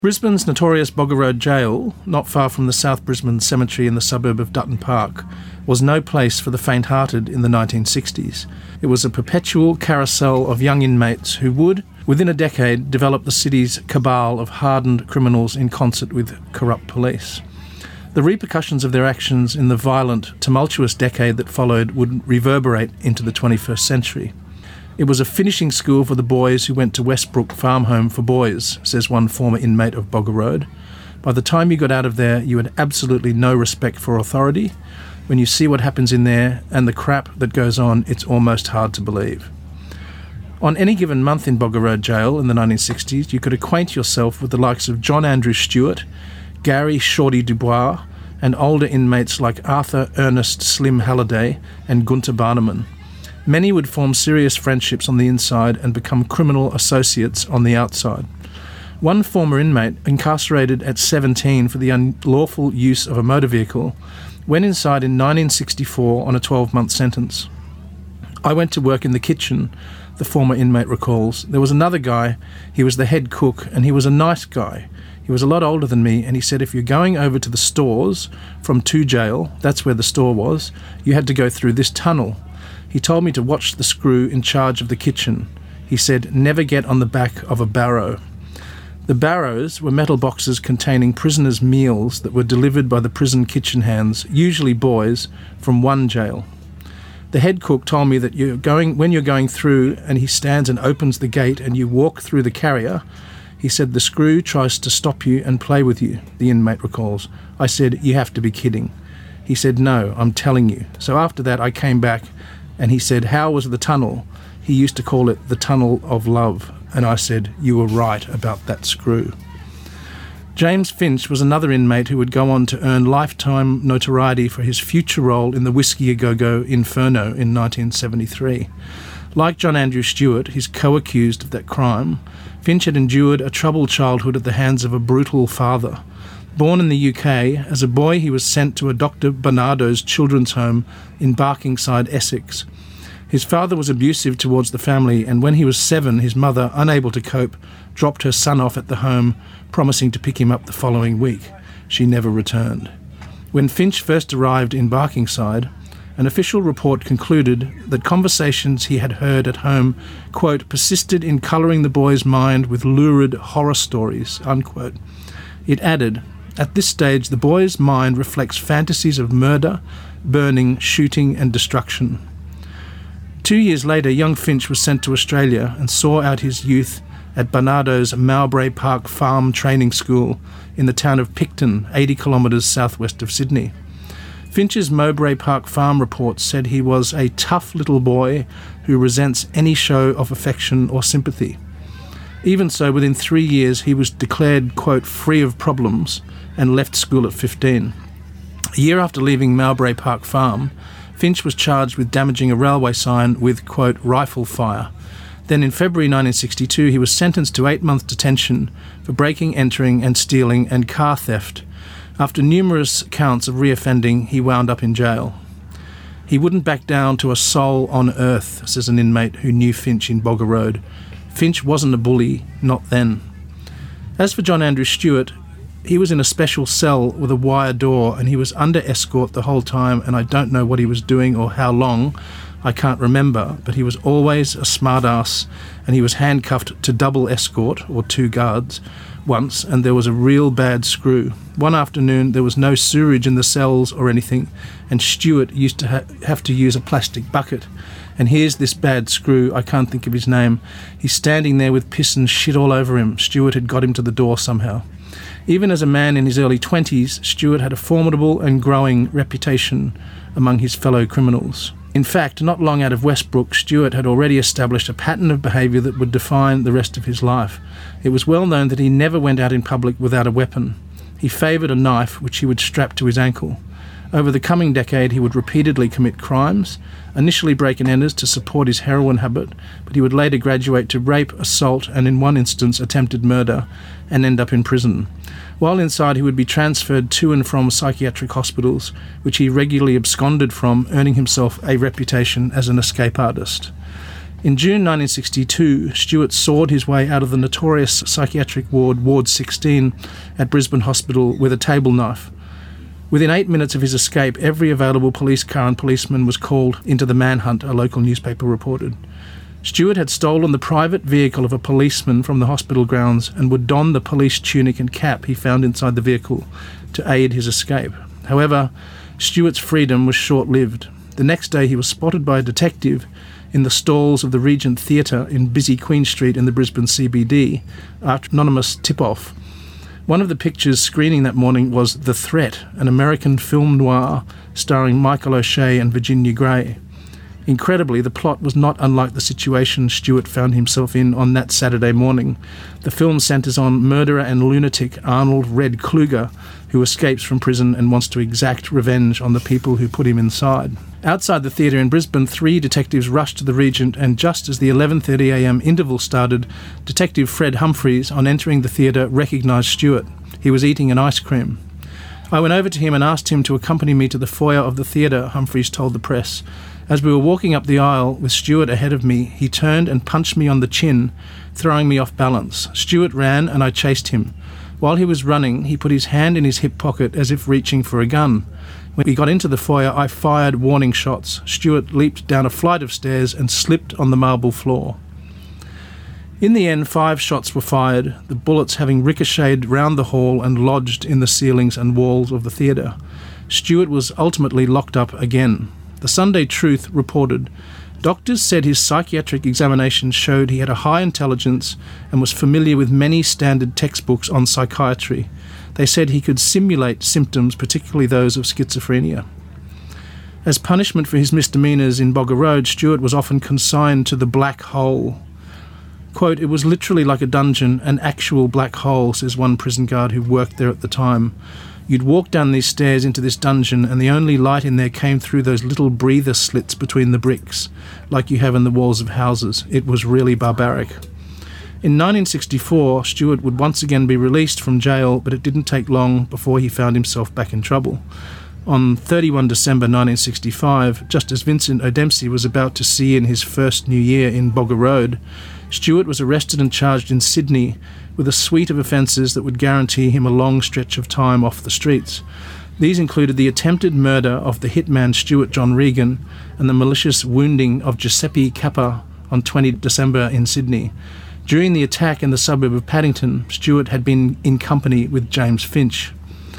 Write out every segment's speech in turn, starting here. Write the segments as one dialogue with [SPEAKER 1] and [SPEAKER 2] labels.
[SPEAKER 1] Brisbane's notorious Bogger Road Jail, not far from the South Brisbane Cemetery in the suburb of Dutton Park, was no place for the faint-hearted in the 1960s. It was a perpetual carousel of young inmates who would, within a decade, develop the city's cabal of hardened criminals in concert with corrupt police. The repercussions of their actions in the violent, tumultuous decade that followed would reverberate into the 21st century. It was a finishing school for the boys who went to Westbrook Farm Home for Boys, says one former inmate of Bogger Road. By the time you got out of there, you had absolutely no respect for authority. When you see what happens in there and the crap that goes on, it's almost hard to believe. On any given month in Bogger Road Jail in the 1960s, you could acquaint yourself with the likes of John Andrew Stewart, Gary Shorty Dubois, and older inmates like Arthur Ernest Slim Halliday and Gunter Barneman. Many would form serious friendships on the inside and become criminal associates on the outside. One former inmate, incarcerated at 17 for the unlawful use of a motor vehicle, went inside in 1964 on a 12-month sentence. I went to work in the kitchen, the former inmate recalls. There was another guy, he was the head cook, and he was a nice guy. He was a lot older than me, and he said if you're going over to the stores from 2 jail, that's where the store was, you had to go through this tunnel. He told me to watch the screw in charge of the kitchen. He said, never get on the back of a barrow. The barrows were metal boxes containing prisoners' meals that were delivered by the prison kitchen hands, usually boys, from one jail. The head cook told me that when you're going through and he stands and opens the gate and you walk through the carrier, he said the screw tries to stop you and play with you, the inmate recalls. I said, you have to be kidding. He said, no, I'm telling you. So after that I came back and he said, how was the tunnel? He used to call it the Tunnel of Love. And I said, you were right about that screw. James Finch was another inmate who would go on to earn lifetime notoriety for his future role in the Whiskey-A-Go-Go Inferno in 1973. Like John Andrew Stewart, his co-accused of that crime, Finch had endured a troubled childhood at the hands of a brutal father. Born in the UK, as a boy he was sent to a Dr. Barnardo's children's home in Barkingside, Essex. His father was abusive towards the family, and when he was 7, his mother, unable to cope, dropped her son off at the home, promising to pick him up the following week. She never returned. When Finch first arrived in Barkingside, an official report concluded that conversations he had heard at home, quote, persisted in colouring the boy's mind with lurid horror stories, unquote. It added, at this stage the boy's mind reflects fantasies of murder, burning, shooting and destruction. 2 years later, young Finch was sent to Australia and saw out his youth at Barnardo's Mowbray Park Farm Training School in the town of Picton, 80 kilometres southwest of Sydney. Finch's Mowbray Park Farm report said he was a tough little boy who resents any show of affection or sympathy. Even so, within 3 years he was declared, quote, free of problems and left school at 15. A year after leaving Mowbray Park Farm, Finch was charged with damaging a railway sign with, quote, rifle fire. Then in February 1962 he was sentenced to 8-month detention for breaking, entering and stealing and car theft. After numerous counts of reoffending, he wound up in jail. He wouldn't back down to a soul on earth, says an inmate who knew Finch in Bogger Road. Finch wasn't a bully, not then. As for John Andrew Stewart, he was in a special cell with a wire door and he was under escort the whole time, and I don't know what he was doing or how long, I can't remember, but he was always a smart-ass, and he was handcuffed to double escort, or 2 guards, once, and there was a real bad screw. One afternoon there was no sewerage in the cells or anything, and Stewart used to have to use a plastic bucket. And here's this bad screw, I can't think of his name. He's standing there with piss and shit all over him. Stewart had got him to the door somehow. Even as a man in his early 20s, Stewart had a formidable and growing reputation among his fellow criminals. In fact, not long out of Westbrook, Stewart had already established a pattern of behaviour that would define the rest of his life. It was well known that he never went out in public without a weapon. He favoured a knife which he would strap to his ankle. Over the coming decade, he would repeatedly commit crimes, initially break-and-enters to support his heroin habit, but he would later graduate to rape, assault, and in one instance attempted murder, and end up in prison. While inside, he would be transferred to and from psychiatric hospitals, which he regularly absconded from, earning himself a reputation as an escape artist. In June 1962, Stewart sawed his way out of the notorious psychiatric ward, Ward 16, at Brisbane Hospital with a table knife. Within 8 minutes of his escape, every available police car and policeman was called into the manhunt, a local newspaper reported. Stewart had stolen the private vehicle of a policeman from the hospital grounds and would don the police tunic and cap he found inside the vehicle to aid his escape. However, Stewart's freedom was short-lived. The next day he was spotted by a detective in the stalls of the Regent Theatre in busy Queen Street in the Brisbane CBD after an anonymous tip-off. One of the pictures screening that morning was The Threat, an American film noir starring Michael O'Shea and Virginia Gray. Incredibly, the plot was not unlike the situation Stewart found himself in on that Saturday morning. The film centres on murderer and lunatic Arnold Red Kluger, who escapes from prison and wants to exact revenge on the people who put him inside. Outside the theatre in Brisbane, 3 detectives rushed to the Regent, and just as the 11:30am interval started, Detective Fred Humphreys, on entering the theatre, recognised Stewart. He was eating an ice cream. I went over to him and asked him to accompany me to the foyer of the theatre, Humphreys told the press. As we were walking up the aisle with Stewart ahead of me, he turned and punched me on the chin, throwing me off balance. Stewart ran and I chased him. While he was running, he put his hand in his hip pocket as if reaching for a gun. When we got into the foyer, I fired warning shots. Stewart leaped down a flight of stairs and slipped on the marble floor. In the end, 5 shots were fired, the bullets having ricocheted round the hall and lodged in the ceilings and walls of the theatre. Stewart was ultimately locked up again. The Sunday Truth reported, doctors said his psychiatric examination showed he had a high intelligence and was familiar with many standard textbooks on psychiatry. They said he could simulate symptoms, particularly those of schizophrenia. As punishment for his misdemeanours in Bogger Road, Stewart was often consigned to the Black Hole. Quote, it was literally like a dungeon, an actual black hole, says one prison guard who worked there at the time. You'd walk down these stairs into this dungeon and the only light in there came through those little breather slits between the bricks, like you have in the walls of houses. It was really barbaric. In 1964, Stewart would once again be released from jail, but it didn't take long before he found himself back in trouble. On 31 December 1965, just as Vincent O'Dempsey was about to see in his first new year in Bogger Road, Stewart was arrested and charged in Sydney with a suite of offences that would guarantee him a long stretch of time off the streets. These included the attempted murder of the hitman Stewart John Regan and the malicious wounding of Giuseppe Cappa on 20 December in Sydney. During the attack in the suburb of Paddington, Stewart had been in company with James Finch.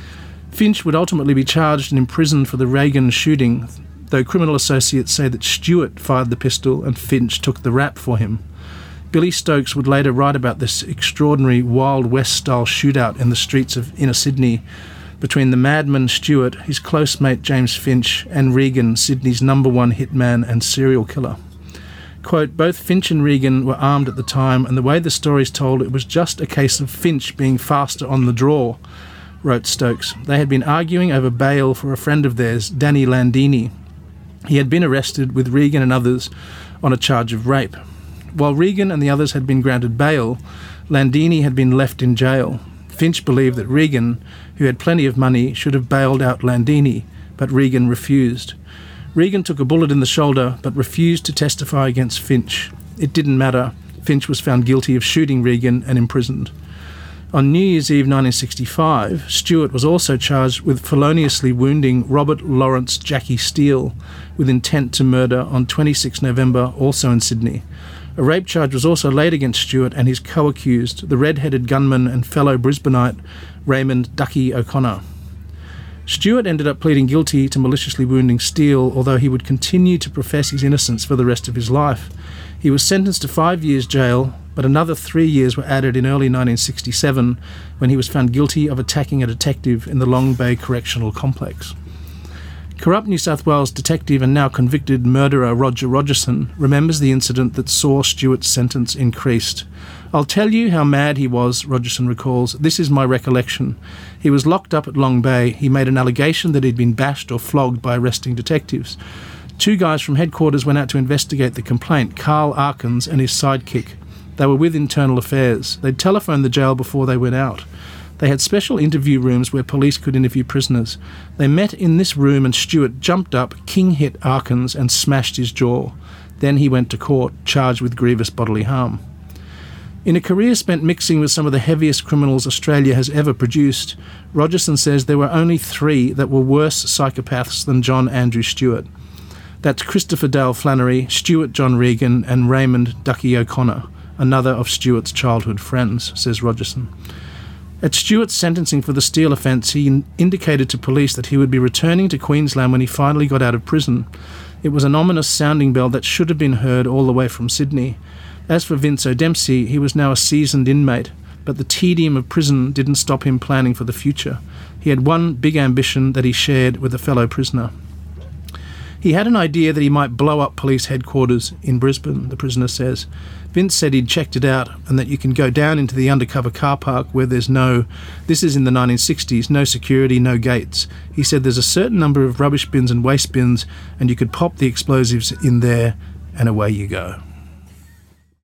[SPEAKER 1] Finch would ultimately be charged and imprisoned for the Reagan shooting, though criminal associates say that Stewart fired the pistol and Finch took the rap for him. Billy Stokes would later write about this extraordinary Wild West-style shootout in the streets of inner Sydney between the madman Stewart, his close mate James Finch, and Regan, Sydney's #1 hitman and serial killer. Quote, both Finch and Regan were armed at the time, and the way the story's told, it was just a case of Finch being faster on the draw, wrote Stokes. They had been arguing over bail for a friend of theirs, Danny Landini. He had been arrested with Regan and others on a charge of rape. While Regan and the others had been granted bail, Landini had been left in jail. Finch believed that Regan, who had plenty of money, should have bailed out Landini, but Regan refused. Regan took a bullet in the shoulder, but refused to testify against Finch. It didn't matter. Finch was found guilty of shooting Regan and imprisoned. On New Year's Eve 1965, Stewart was also charged with feloniously wounding Robert Lawrence Jackie Steele with intent to murder on 26 November, also in Sydney. A rape charge was also laid against Stewart and his co-accused, the red-headed gunman and fellow Brisbaneite Raymond Ducky O'Connor. Stewart ended up pleading guilty to maliciously wounding Steele, although he would continue to profess his innocence for the rest of his life. He was sentenced to 5 years jail, but another 3 years were added in early 1967 when he was found guilty of attacking a detective in the Long Bay Correctional Complex. Corrupt New South Wales detective and now convicted murderer Roger Rogerson remembers the incident that saw Stewart's sentence increased. I'll tell you how mad he was, Rogerson recalls. This is my recollection. He was locked up at Long Bay. He made an allegation that he'd been bashed or flogged by arresting detectives. 2 guys from headquarters went out to investigate the complaint, Carl Arkins and his sidekick. They were with Internal Affairs. They'd telephoned the jail before they went out. They had special interview rooms where police could interview prisoners. They met in this room and Stewart jumped up, king-hit Arkins and smashed his jaw. Then he went to court, charged with grievous bodily harm. In a career spent mixing with some of the heaviest criminals Australia has ever produced, Rogerson says there were only 3 that were worse psychopaths than John Andrew Stewart. That's Christopher Dale Flannery, Stuart John Regan, and Raymond Ducky O'Connor, another of Stewart's childhood friends, says Rogerson. At Stewart's sentencing for the steel offence, he indicated to police that he would be returning to Queensland when he finally got out of prison. It was an ominous sounding bell that should have been heard all the way from Sydney. As for Vince O'Dempsey, he was now a seasoned inmate, but the tedium of prison didn't stop him planning for the future. He had one big ambition that he shared with a fellow prisoner. He had an idea that he might blow up police headquarters in Brisbane, the prisoner says. Vince said he'd checked it out and that you can go down into the undercover car park where this is in the 1960s, no security, no gates. He said there's a certain number of rubbish bins and waste bins and you could pop the explosives in there and away you go.